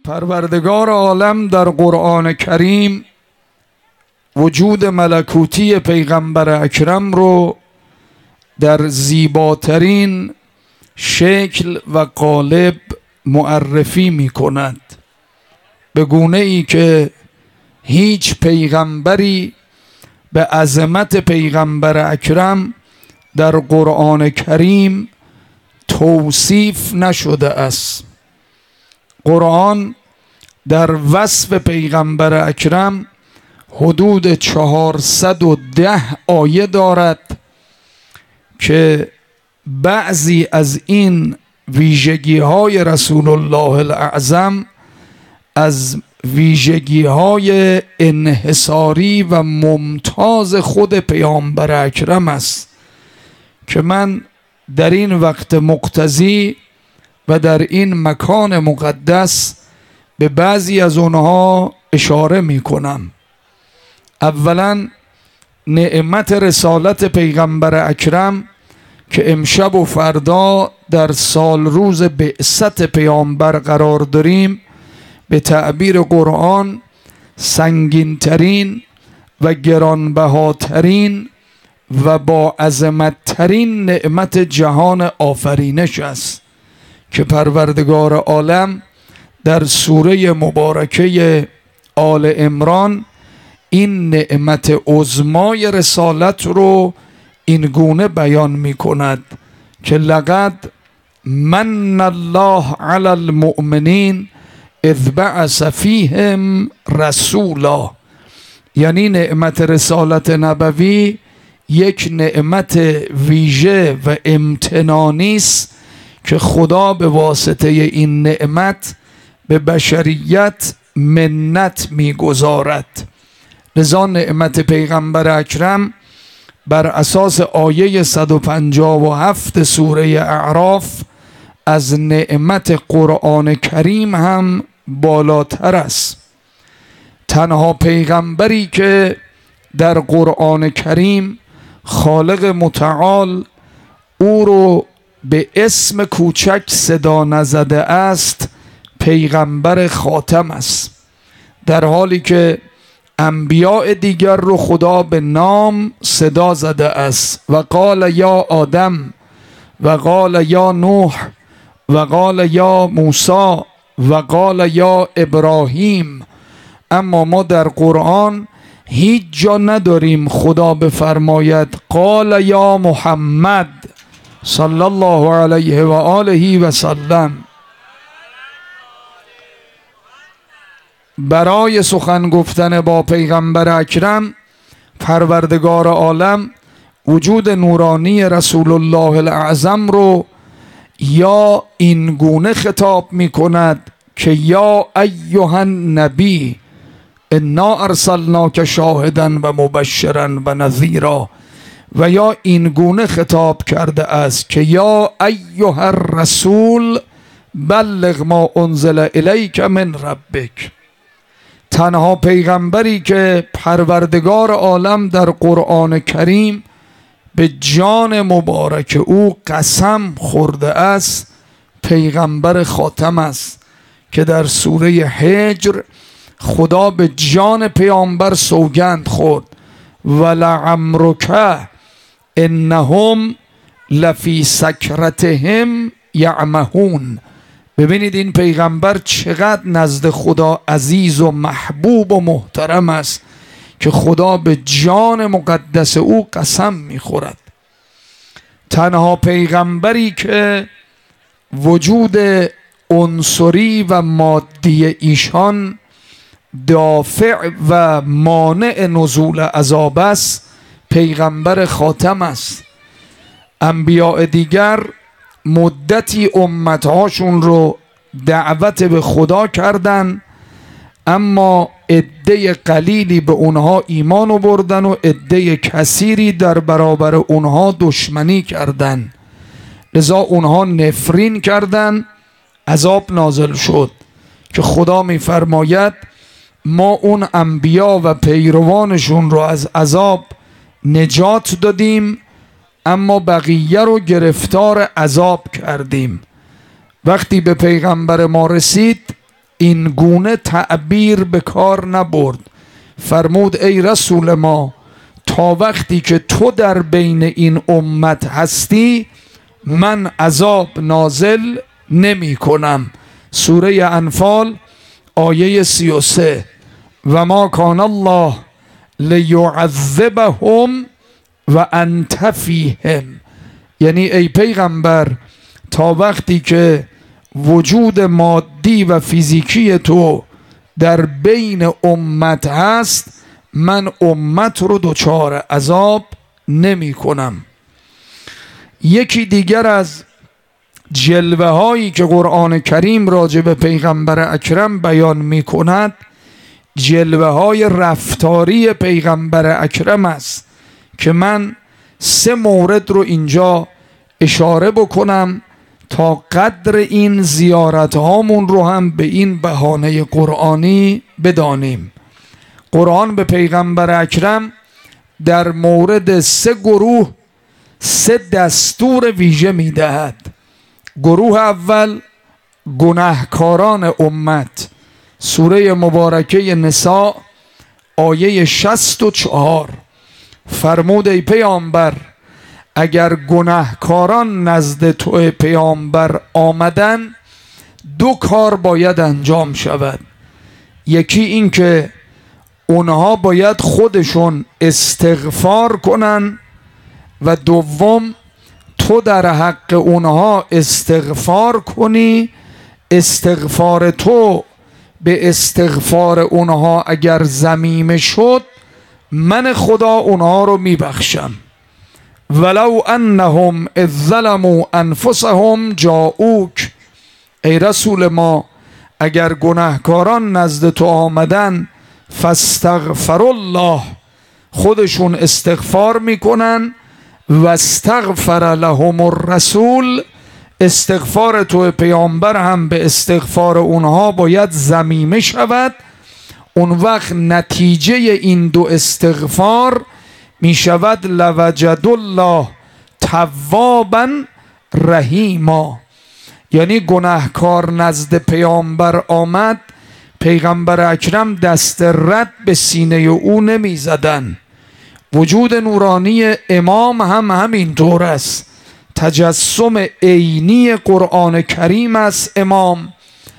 پروردگار عالم در قرآن کریم وجود ملکوتی پیغمبر اکرم رو در زیباترین شکل و قالب معرفی می کند، به گونه ای که هیچ پیغمبری به عظمت پیغمبر اکرم در قرآن کریم توصیف نشده است. قرآن در وصف پیغمبر اکرم حدود 410 آیه دارد که بعضی از این ویژگی های رسول الله الاعظم از ویژگی های انحصاری و ممتاز خود پیامبر اکرم است که من در این وقت مقتضی و در این مکان مقدس به بعضی از اونها اشاره می کنم. اولا نعمت رسالت پیغمبر اکرم که امشب و فردا در سال روز بعثت پیامبر قرار داریم، به تعبیر قرآن سنگین‌ترین و گرانبهاترین و با عظمت‌ترین نعمت جهان آفرینش است که پروردگار عالم در سوره مبارکه آل عمران این نعمت عظمای رسالت رو این گونه بیان می کند که لقد من الله علی المؤمنین اذ بعث فیهم رسولا، یعنی نعمت رسالت نبوی یک نعمت ویژه و امتنانی است که خدا به واسطه این نعمت به بشریت منت می‌گذارد. لذا نعمت پیغمبر اکرم بر اساس آیه 157 سوره اعراف از نعمت قرآن کریم هم بالاتر است. تنها پیغمبری که در قرآن کریم خالق متعال او رو به اسم کوچک صدا نزده است پیغمبر خاتم است، در حالی که انبیاء دیگر رو خدا به نام صدا زده است و قال یا آدم و قال یا نوح و قال یا موسی و قال یا ابراهیم. اما ما در قرآن هیچ جا نداریم خدا بفرماید قال یا محمد صلی الله علیه و آله و سلم. برای سخن گفتن با پیغمبر اکرم پروردگار عالم وجود نورانی رسول الله الاعظم رو یا این گونه خطاب می کند که یا ایها النبی انا ارسلناک شاهدا و مبشرا و نذیرا، و یا این گونه خطاب کرده است که یا ایها الرسول بلغ ما انزل الیک من ربک. تنها پیغمبری که پروردگار عالم در قرآن کریم به جان مبارک او قسم خورده است پیغمبر خاتم است که در سوره هجر خدا به جان پیامبر سوگند خورد ولعمرک انهم لفی سکرتهم یعمهون. ببینید این پیغمبر چقدر نزد خدا عزیز و محبوب و محترم است که خدا به جان مقدس او قسم میخورد. تنها پیغمبری که وجود عنصری و مادی ایشان دافع و مانع نزول عذاب است پیغمبر خاتم است. انبیاء دیگر مدتی امتهاشون رو دعوت به خدا کردن، اما عده قلیلی به اونها ایمان آوردن و عده کثیری در برابر اونها دشمنی کردن. لذا اونها نفرین کردن، عذاب نازل شد که خدا میفرماید ما اون انبیا و پیروانشون رو از عذاب نجات دادیم اما بقیه رو گرفتار عذاب کردیم. وقتی به پیغمبر ما رسید این گونه تعبیر به کار نبرد. فرمود ای رسول ما تا وقتی که تو در بین این امت هستی من عذاب نازل نمی کنم. سوره انفال آیه 33. و ما کان الله لیعذبهم و انت فیهم، یعنی ای پیغمبر تا وقتی که وجود مادی و فیزیکی تو در بین امت هست من امت رو دچار عذاب نمی کنم. یکی دیگر از جلوه هایی که قرآن کریم راجع به پیغمبر اکرم بیان می کند جلوه های رفتاری پیغمبر اکرم است که من 3 مورد رو اینجا اشاره بکنم تا قدر این زیارت هامون رو هم به این بهانه قرآنی بدانیم. قرآن به پیغمبر اکرم در مورد 3 گروه 3 دستور ویژه میدهد. گروه اول گناهکاران امت، سوره مبارکه نساء آیه 64. فرمود ای پیامبر اگر گناهکاران نزد تو پیامبر آمدن 2 کار باید انجام شود. یکی این که اونها باید خودشون استغفار کنن و دوم تو در حق اونها استغفار کنی. استغفار تو به استغفار اونها اگر ضمیمه شد من خدا اونها رو میبخشم. ولو انهم اذ ظلموا انفسهم جاءوک، ای رسول ما اگر گناهکاران نزد تو آمدن فاستغفر الله، خودشون استغفار میکنن، و استغفر لهم الرسول، استغفار تو پیامبر هم به استغفار اونها باید ضمیمه شود. اون وقت نتیجه این 2 استغفار می شود لوجد الله توابا رحیما، یعنی گناهکار نزد پیامبر آمد پیغمبر اکرم دست رد به سینه او نمی زدن. وجود نورانی امام هم همینطور است، تجسم عینی قرآن کریم است امام،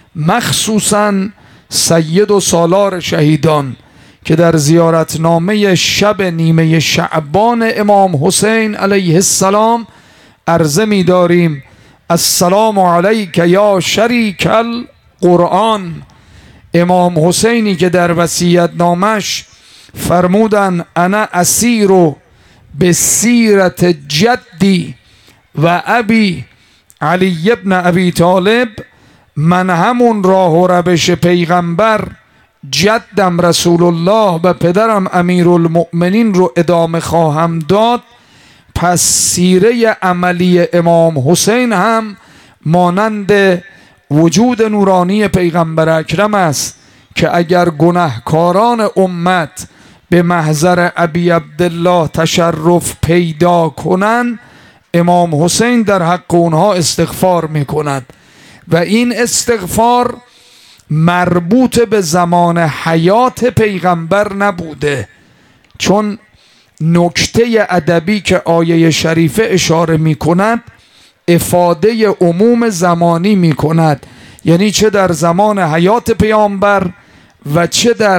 مخصوصا سید و سالار شهیدان که در زیارتنامه شب نیمه شعبان امام حسین علیه السلام عرضه می داریم السلام علیک یا شریک القرآن. امام حسینی که در وصیت نامش فرمودن انا اسیر به سیرت جدی و ابی علی ابن ابی طالب، من همون راه و روش پیغمبر جدم رسول الله و پدرم امیرالمؤمنین رو ادامه خواهم داد. پس سیره عملی امام حسین هم مانند وجود نورانی پیغمبر اکرم است که اگر گناهکاران امت به محضر ابی عبدالله تشرف پیدا کنند امام حسین در حق اونها استغفار میکند و این استغفار مربوط به زمان حیات پیغمبر نبوده، چون نکته ادبی که آیه شریفه اشاره می کند افاده عموم زمانی می کند، یعنی چه در زمان حیات پیامبر و چه در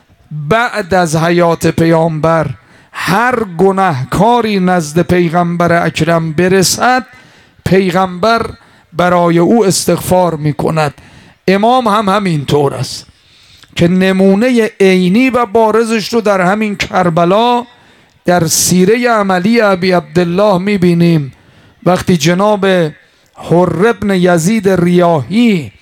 بعد از حیات پیامبر هر گناهکاری نزد پیغمبر اکرم برسد پیغمبر برای او استغفار می کند. امام هم همین طور است که نمونه عینی و بارزش رو در همین کربلا در سیره عملی ابی عبدالله می بینیم. وقتی جناب حر ابن یزید ریاحی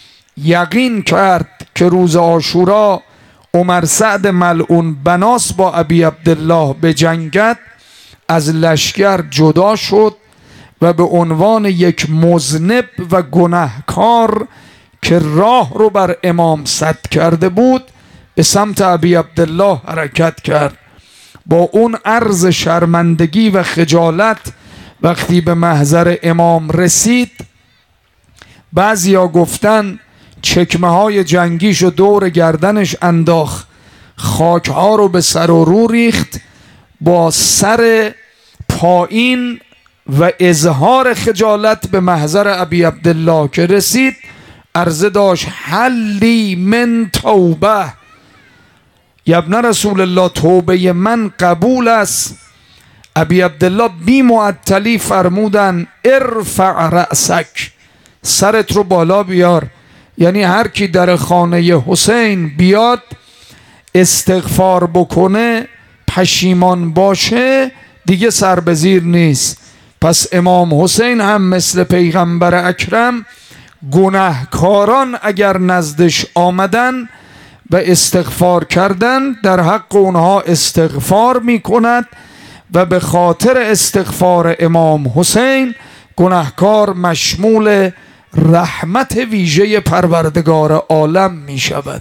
یقین کرد که روز عاشورا عمر سعد ملعون بناس با ابی عبدالله به جنگت، از لشکر جدا شد و به عنوان یک مذنب و گناهکار که راه رو بر امام سد کرده بود به سمت ابی عبدالله حرکت کرد. با اون عرض شرمندگی و خجالت وقتی به محضر امام رسید بعضیا گفتن چکمه های جنگیشو دور گردنش انداخت، خاکها رو به سر و رو ریخت، با سر پایین و اظهار خجالت به محضر ابی عبدالله که رسید عرضه داشت حلی من توبه، ابن رسول الله توبه من قبول است. ابی عبدالله بی معطلی فرمودن ارفع رأسک، سرت رو بالا بیار. یعنی هر کی در خانه حسین بیاد استغفار بکنه پشیمان باشه دیگه سر به زیر نیست. پس امام حسین هم مثل پیغمبر اکرم گناهکاران اگر نزدش آمدن و استغفار کردن در حق اونها استغفار می کند و به خاطر استغفار امام حسین گناهکار مشمول رحمت ویژه پروردگار عالم می شود.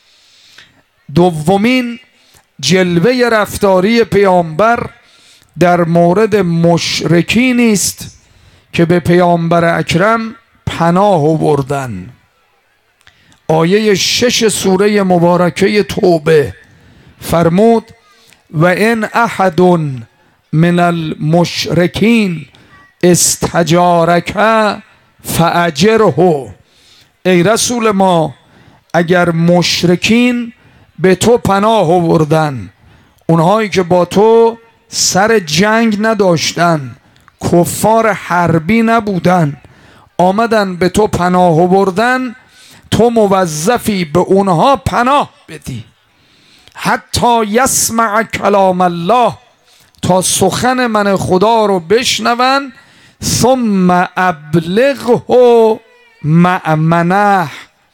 دومین جلوه رفتاری پیامبر در مورد مشرکین است که به پیامبر اکرم پناه آوردن. آیه 6 سوره مبارکه توبه فرمود و ان احد من المشرکین استجارک فاجره. ای رسول ما اگر مشرکین به تو پناه آوردن، اونهایی که با تو سر جنگ نداشتن، کفار حربی نبودن، آمدن به تو پناه آوردن، تو موظفی به اونها پناه بدی حتی یسمع کلام الله، تا سخن من خدا رو بشنون، ثم ابلغه مأمنه،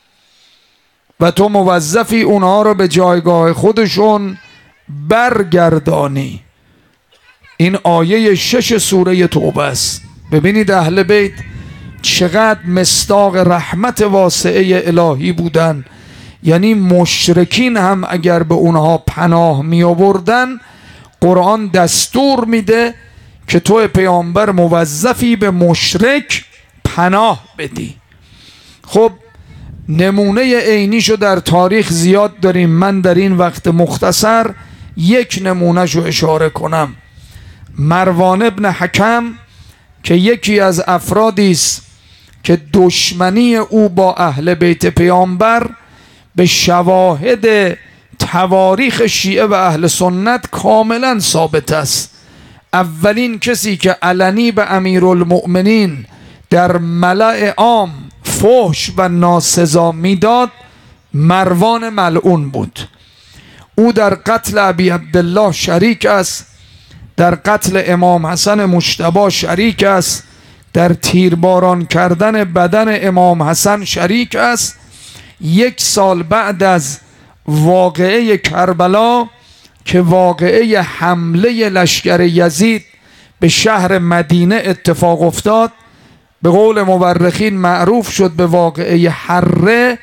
و تو موظفی اونها رو به جایگاه خودشون برگردانی. این آیه 6 سوره توبه است. ببینید اهل بیت چقدر مصداق رحمت واسعه الهی بودن. یعنی مشرکین هم اگر به اونها پناه می آوردن، قرآن دستور میده که تو پیامبر موظفی به مشرک پناه بدی. خب نمونه عینیشو در تاریخ زیاد داریم. من در این وقت مختصر یک نمونهشو اشاره کنم. مروان ابن حکم که یکی از افرادی است که دشمنی او با اهل بیت پیامبر به شواهد تواریخ شیعه و اهل سنت کاملا ثابت است. اولین کسی که علنی به امیرالمؤمنین در ملأ عام فحش و ناسزا میداد مروان ملعون بود. او در قتل ابی عبدالله شریک است، در قتل امام حسن مجتبی شریک است، در تیرباران کردن بدن امام حسن شریک است. 1 سال بعد از واقعه کربلا که واقعه حمله لشکر یزید به شهر مدینه اتفاق افتاد، به قول مورخین معروف شد به واقعه حره،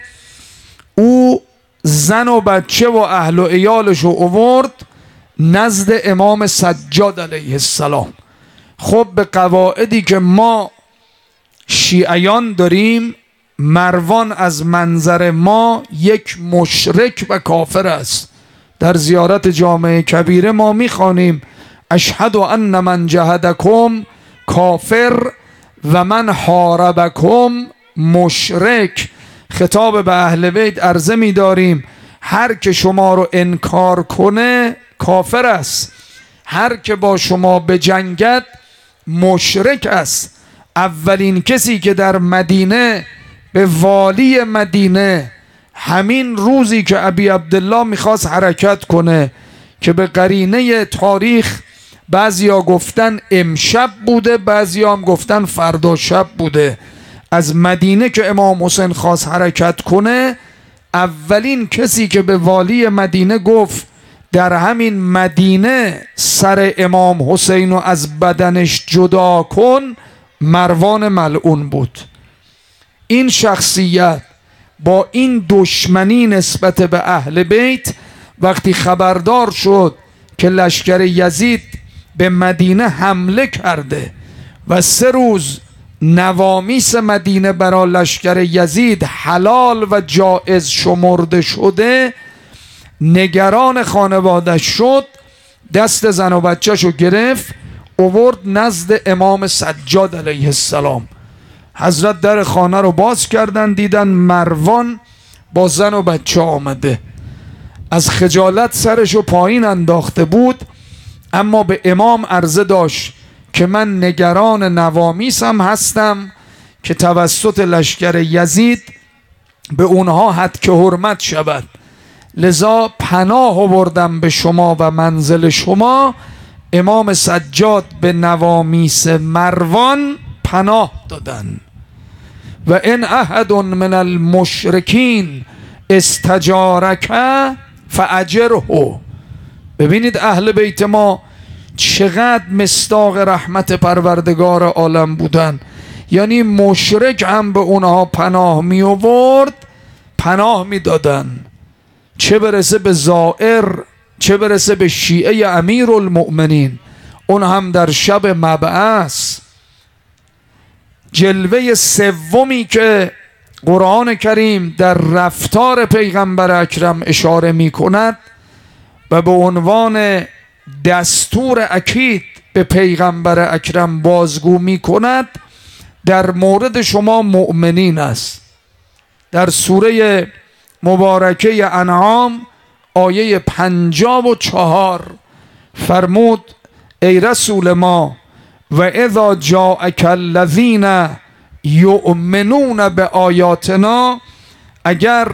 او زن و بچه و اهل و عیالش رو آورد نزد امام سجاد علیه السلام. خب به قواعدی که ما شیعیان داریم، مروان از منظر ما یک مشرک و کافر است. در زیارت جامع کبیره ما میخوانیم اشهد ان من جهدکم کافر و من حاربکم مشرک. خطاب به اهل بیت عرضه می‌داریم هر که شما رو انکار کنه کافر است، هر که با شما بجنگد مشرک است. اولین کسی که در مدینه به والی مدینه همین روزی که ابی عبدالله میخواست حرکت کنه که به قرینه تاریخ بعضیا گفتن امشب بوده، بعضیا هم گفتن فردا شب بوده، از مدینه که امام حسین خواست حرکت کنه، اولین کسی که به والی مدینه گفت در همین مدینه سر امام حسین رو از بدنش جدا کن مروان ملعون بود. این شخصیت با این دشمنی نسبت به اهل بیت وقتی خبردار شد که لشکر یزید به مدینه حمله کرده و 3 روز نوامیس مدینه برای لشکر یزید حلال و جایز شمرده شده، نگران خانواده شد، دست زن و بچه‌شو گرفت آورد نزد امام سجاد علیه السلام. حضرت در خانه رو باز کردن، دیدن مروان با زن و بچه آمده. از خجالت سرشو پایین انداخته بود، اما به امام عرضه داشت که من نگران نوامیسم هستم که توسط لشکر یزید به اونها حد حرمت شود، لذا پناه آوردم به شما و منزل شما. امام سجاد به نوامیس مروان پناه دادن. و ان احد من المشرکین استجارک فاجره. ببینید اهل بیت ما چقدر مصداق رحمت پروردگار عالم بودن، یعنی مشرک هم به اونها پناه می آورد، پناه می دادن، چه برسه به زائر، چه برسه به شیعه امیرالمؤمنین. اون هم در شب مبعث. جلوه سومی که قرآن کریم در رفتار پیغمبر اکرم اشاره می کند و به عنوان دستور اکید به پیغمبر اکرم بازگو می کند، در مورد شما مؤمنین است. در سوره مبارکه انعام آیه 54 فرمود ای رسول ما و اذا جاءک الذین یؤمنون به آیاتنا، اگر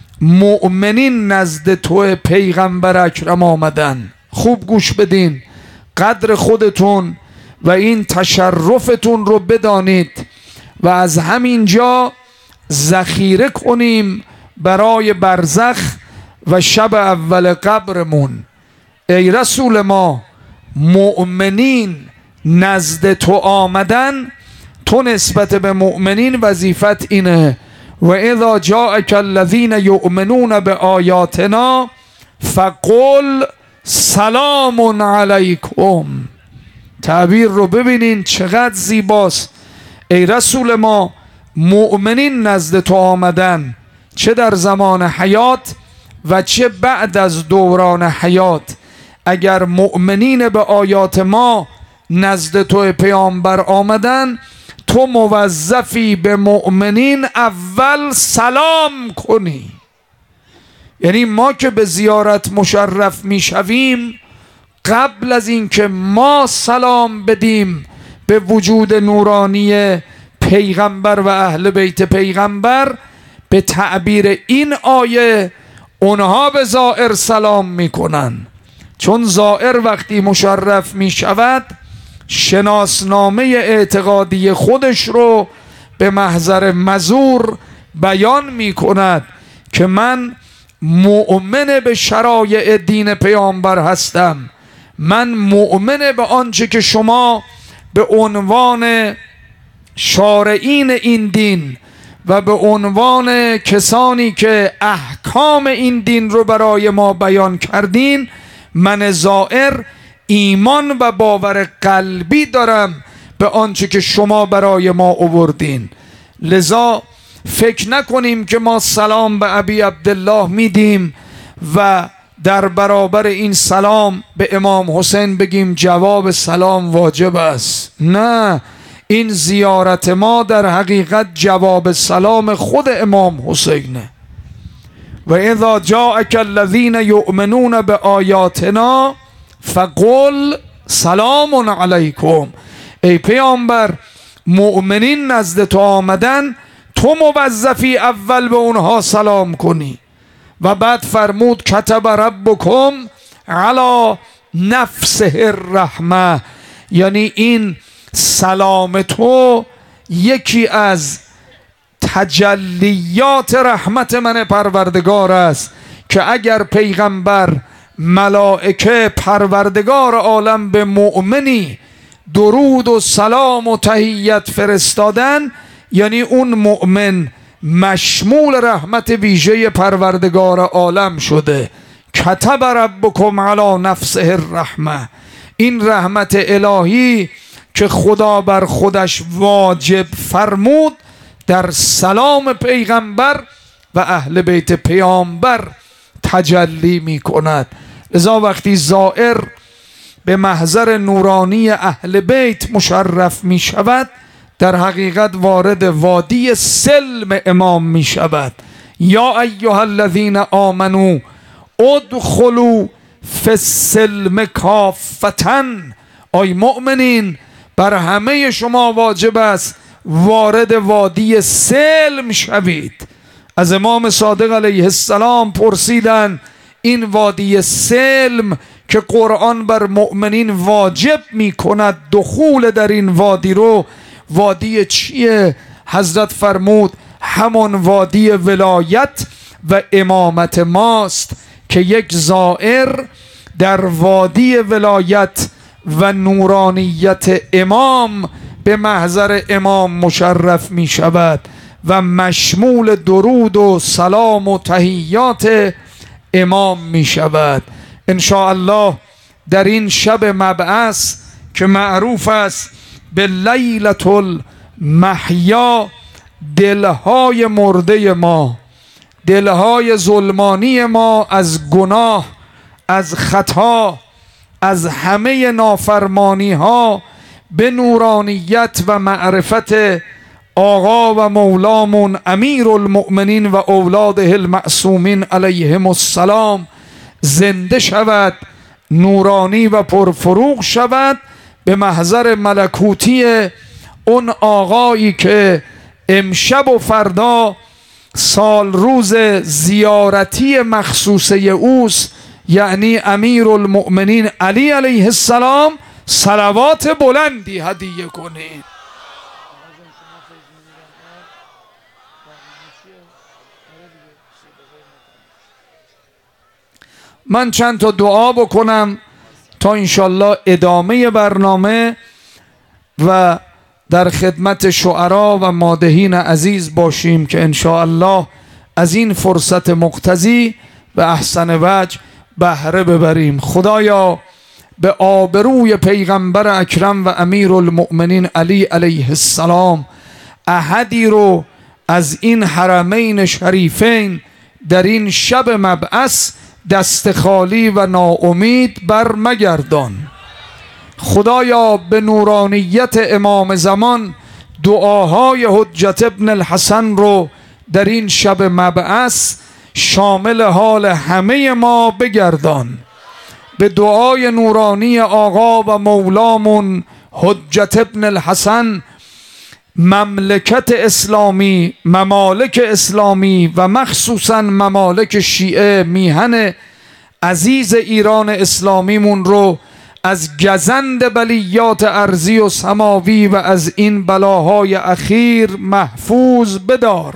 مؤمنین نزد تو پیغمبر اکرم آمدن، خوب گوش بدین، قدر خودتون و این تشرفتون رو بدانید و از همینجا ذخیره کنیم برای برزخ و شب اول قبرمون. ای رسول ما، مؤمنین نزد تو آمدن، تو نسبت به مؤمنین وظیفت اینه و اذا جاءک الذین یؤمنون به آیاتنا فقل سلام علیکم. تعبیر رو ببینین چقدر زیباست. ای رسول ما، مؤمنین نزد تو آمدن، چه در زمان حیات و چه بعد از دوران حیات. اگر مؤمنین به آیات ما نزد تو پیامبر آمدن، تو موظفی به مؤمنین اول سلام کنی. یعنی ما که به زیارت مشرف می شویم، قبل از اینکه ما سلام بدیم به وجود نورانی پیغمبر و اهل بیت پیغمبر، به تعبیر این آیه اونها به زائر سلام میکنن. چون زائر وقتی مشرف می شود، شناسنامه اعتقادی خودش رو به محضر مزور بیان می کند که من مؤمن به شرایع دین پیامبر هستم، من مؤمن به آنچه که شما به عنوان شارعین این دین و به عنوان کسانی که احکام این دین رو برای ما بیان کردین، من زائر ایمان و باور قلبی دارم به آنچه که شما برای ما آوردین. لذا فکر نکنیم که ما سلام به ابی عبدالله میدیم و در برابر این سلام به امام حسین بگیم جواب سلام واجب است. نه، این زیارت ما در حقیقت جواب سلام خود امام حسینه. و اذا جاءک الذین یؤمنون به آیاتنا فقل سلام علیکم. ای پیامبر، مؤمنین نزد تو آمدن، تو موظفی اول به اونها سلام کنی. و بعد فرمود کتب ربکم علی نفسه الرحمه، یعنی این سلام تو یکی از تجلیات رحمت من پروردگار است که اگر پیغمبر، ملائکه، پروردگار عالم به مؤمنی درود و سلام و تحیت فرستادن، یعنی اون مؤمن مشمول رحمت ویژه پروردگار عالم شده. کتب ربکم علی نفسه الرحمه، این رحمت الهی که خدا بر خودش واجب فرمود در سلام پیغمبر و اهل بیت پیامبر تجلی می کند. لذا وقتی زائر به محضر نورانی اهل بیت مشرف می شود، در حقیقت وارد وادی سلم امام می شود. یا ایها الذین آمنو ادخلوا فی السلم کافة، ای مؤمنین بر همه شما واجب است وارد وادی سلم شوید. از امام صادق علیه السلام پرسیدن این وادی سلم که قرآن بر مؤمنین واجب می کند دخول در این وادی رو، وادی چیه؟ حضرت فرمود همون وادی ولایت و امامت ماست که یک زائر در وادی ولایت و نورانیت امام به محضر امام مشرف می شود و مشمول درود و سلام و تحیات امام می شود. ان شاء الله در این شب مبعث که معروف است به لیلة المحیا، دلهای مرده ما، دلهای ظلمانی ما از گناه، از خطا، از همه نافرمانی ها به نورانیت و معرفت آقا و مولامون امیر المؤمنین و اولاده المعصومین علیهم السلام زنده شود، نورانی و پرفروغ شود به محضر ملکوتی اون آقایی که امشب و فردا سال روز زیارتی مخصوصه اوست، یعنی امیر المؤمنین علی علیه السلام. صلوات بلندی هدیه کنید. من چند تا دعا بکنم تا انشالله ادامه برنامه و در خدمت شعرا و مادحین عزیز باشیم که انشاءالله از این فرصت مقتضی به احسن وجه بهره ببریم. خدایا به آبروی پیغمبر اکرم و امیر المؤمنین علی علیه السلام احدی رو از این حرمین شریفین در این شب مبعث دست خالی و ناامید بر مگردان. خدایا به نورانیت امام زمان دعاهای حجت ابن الحسن رو در این شب مبعث شامل حال همه ما بگردان. به دعای نورانی آقا و مولامون حجت ابن الحسن مملکت اسلامی، ممالک اسلامی و مخصوصا ممالک شیعه، میهن عزیز ایران اسلامیمون رو از گزند بلیات ارضی و سماوی و از این بلاهای اخیر محفوظ بدار.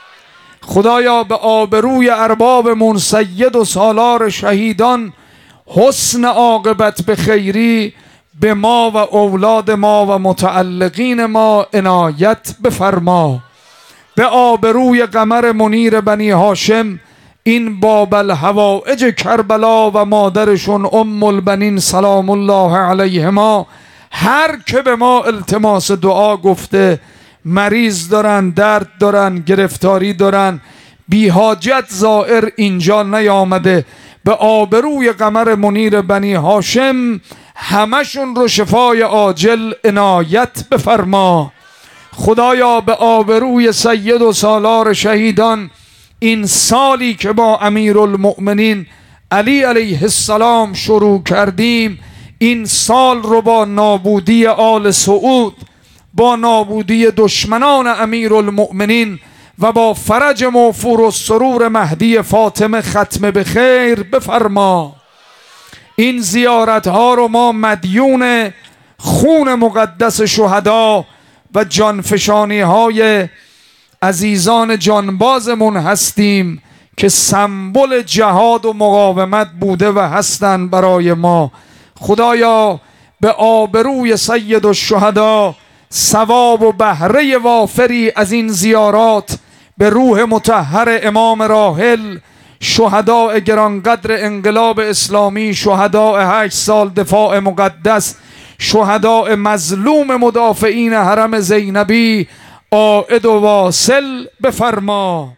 خدایا به آبروی اربابمون سید و سالار شهیدان حسن عاقبت به خیری به ما و اولاد ما و متعلقین ما عنایت بفرما. به آبروی قمر منیر بنی هاشم این باب الحوائج کربلا و مادرشون ام البنین سلام الله علیهما، هر که به ما التماس دعا گفته، مریض دارن، درد دارن، گرفتاری دارن، بی حاجت زائر اینجا نیامده، به آبروی قمر منیر بنی هاشم همشون رو شفای عاجل عنایت بفرما. خدایا به آبروی سید و سالار شهیدان این سالی که با امیر المؤمنین علی علیه السلام شروع کردیم، این سال رو با نابودی آل سعود، با نابودی دشمنان امیر المؤمنین و با فرج موفور و سرور مهدی فاطمه ختم به خیر بفرما. این زیارت ها رو ما مدیون خون مقدس شهدا و جانفشانی های عزیزان جانبازمون هستیم که سمبل جهاد و مقاومت بوده و هستند برای ما. خدایا به آبروی سید الشهدا ثواب و بهره وافری از این زیارات به روح مطهر امام راحل، شهداء گرانقدر انقلاب اسلامی، شهداء 8 سال دفاع مقدس، شهداء مظلوم مدافعین حرم زینبی عائد و واصل بفرما.